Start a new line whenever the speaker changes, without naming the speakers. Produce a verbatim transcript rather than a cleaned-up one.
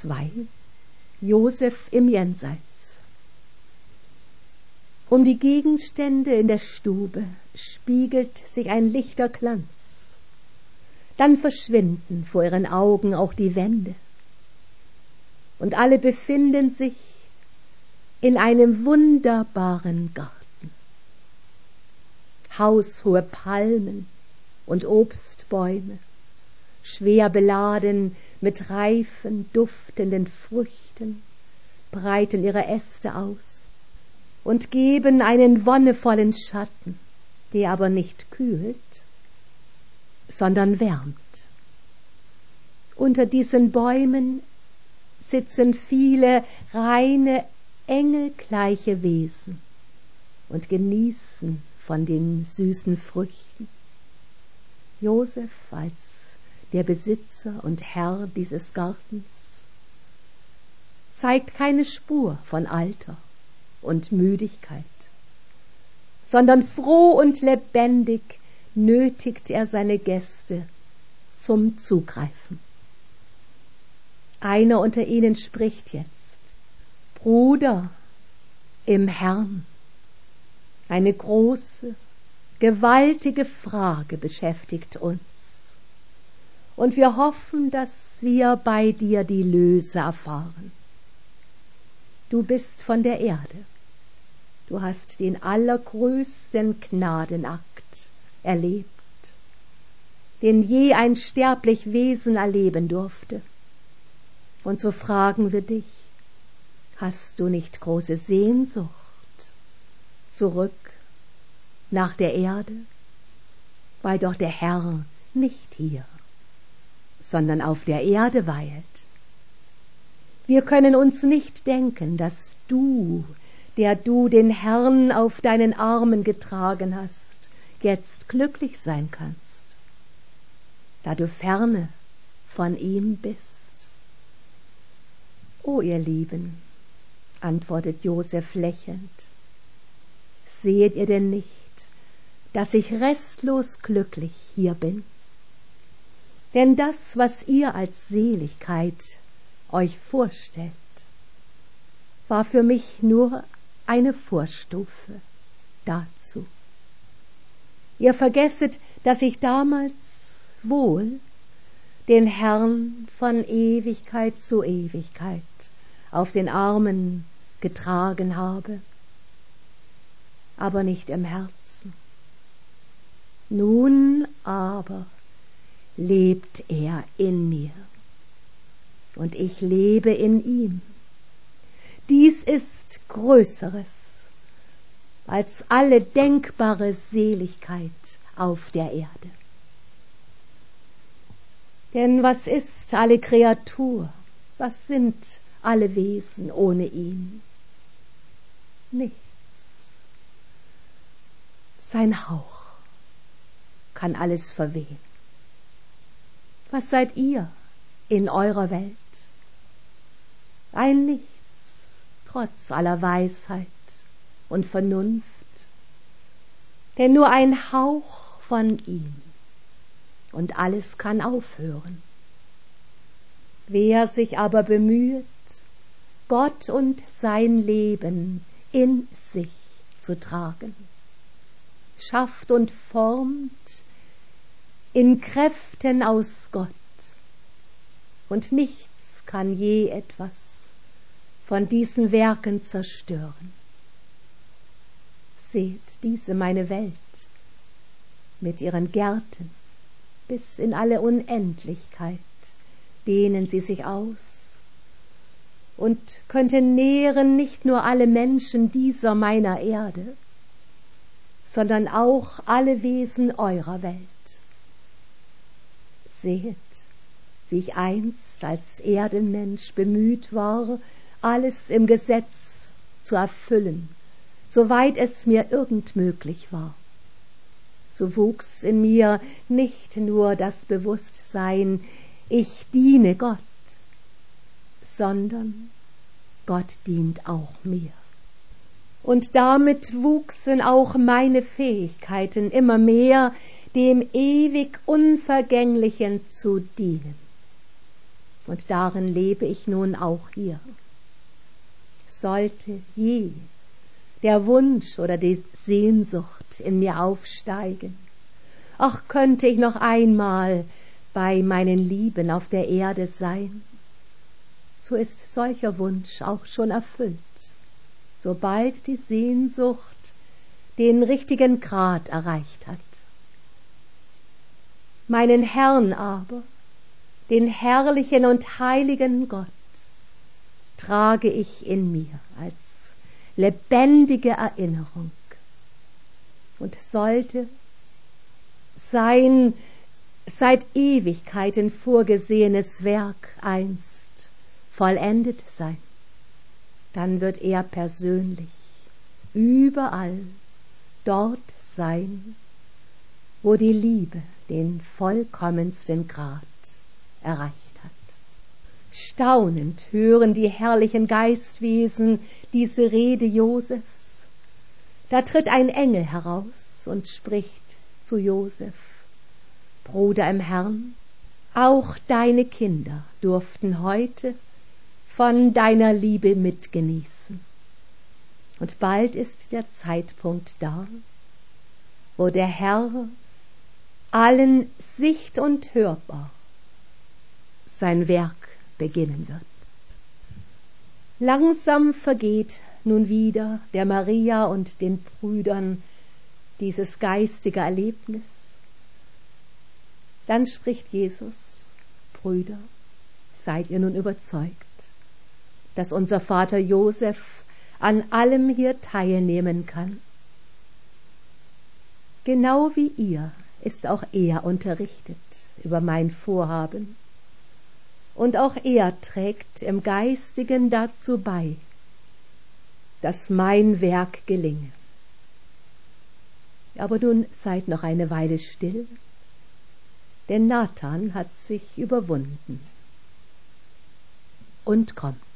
zwei. Josef im Jenseits. Um die Gegenstände in der Stube spiegelt sich ein lichter Glanz. Dann verschwinden vor ihren Augen auch die Wände. Und alle befinden sich in einem wunderbaren Garten. Haushohe Palmen und Obstbäume, schwer beladen mit reifen, duftenden Früchten, breiten ihre Äste aus und geben einen wonnevollen Schatten, der aber nicht kühlt, sondern wärmt. Unter diesen Bäumen sitzen viele reine, engelgleiche Wesen und genießen von den süßen Früchten. Josef als der Besitzer und Herr dieses Gartens zeigt keine Spur von Alter und Müdigkeit, sondern froh und lebendig nötigt er seine Gäste zum Zugreifen. Einer unter ihnen spricht jetzt: Bruder im Herrn. Eine große, gewaltige Frage beschäftigt uns, und wir hoffen, dass wir bei dir die Löse erfahren. Du bist von der Erde. Du hast den allergrößten Gnadenakt erlebt, den je ein sterblich Wesen erleben durfte. Und so fragen wir dich: Hast du nicht große Sehnsucht zurück nach der Erde, weil doch der Herr nicht hier, sondern auf der Erde weilt? Wir können uns nicht denken, dass du, der du den Herrn auf deinen Armen getragen hast, jetzt glücklich sein kannst, da du ferne von ihm bist. O ihr Lieben, antwortet Josef lächelnd, sehet ihr denn nicht, dass ich restlos glücklich hier bin? Denn das, was ihr als Seligkeit euch vorstellt, war für mich nur eine Vorstufe dazu. Ihr vergesset, dass ich damals wohl den Herrn von Ewigkeit zu Ewigkeit auf den Armen getragen habe, aber nicht im Herzen. Nun aber lebt er in mir und ich lebe in ihm. Dies ist Größeres als alle denkbare Seligkeit auf der Erde. Denn was ist alle Kreatur, was sind alle Wesen ohne ihn? Nichts. Sein Hauch kann alles verwehen. Was seid ihr in eurer Welt? Ein Nichts, trotz aller Weisheit und Vernunft, denn nur ein Hauch von ihm und alles kann aufhören. Wer sich aber bemüht, Gott und sein Leben in sich zu tragen, schafft und formt in Kräften aus Gott, und nichts kann je etwas von diesen Werken zerstören. Seht diese meine Welt mit ihren Gärten, bis in alle Unendlichkeit dehnen sie sich aus und könnten nähren nicht nur alle Menschen dieser meiner Erde, sondern auch alle Wesen eurer Welt. Seht, wie ich einst als Erdenmensch bemüht war, alles im Gesetz zu erfüllen, soweit es mir irgend möglich war. So wuchs in mir nicht nur das Bewusstsein, ich diene Gott, sondern Gott dient auch mir. Und damit wuchsen auch meine Fähigkeiten immer mehr, dem ewig Unvergänglichen zu dienen. und darin lebe ich nun auch hier. Sollte je der Wunsch oder die Sehnsucht in mir aufsteigen, ach, könnte ich noch einmal bei meinen Lieben auf der Erde sein, so ist solcher Wunsch auch schon erfüllt, sobald die Sehnsucht den richtigen Grad erreicht hat. Meinen Herrn aber, den herrlichen und heiligen Gott, trage ich in mir als lebendige Erinnerung und sollte sein seit Ewigkeiten vorgesehenes Werk einst vollendet sein, dann wird er persönlich überall dort sein, wo die Liebe den vollkommensten Grad erreicht hat. Staunend hören die herrlichen Geistwesen diese Rede Josefs. Da tritt ein Engel heraus und spricht zu Josef: Bruder im Herrn, auch deine Kinder durften heute von deiner Liebe mitgenießen. Und bald ist der Zeitpunkt da, wo der Herr allen sicht- und hörbar sein Werk beginnen wird. Langsam vergeht nun wieder der Maria und den Brüdern dieses geistige Erlebnis. Dann spricht Jesus: Brüder, seid ihr nun überzeugt, dass unser Vater Josef an allem hier teilnehmen kann? Genau wie ihr ist auch er unterrichtet über mein Vorhaben, und auch er trägt im Geistigen dazu bei, dass mein Werk gelinge. Aber nun seid noch eine Weile still, denn Nathan hat sich überwunden und kommt.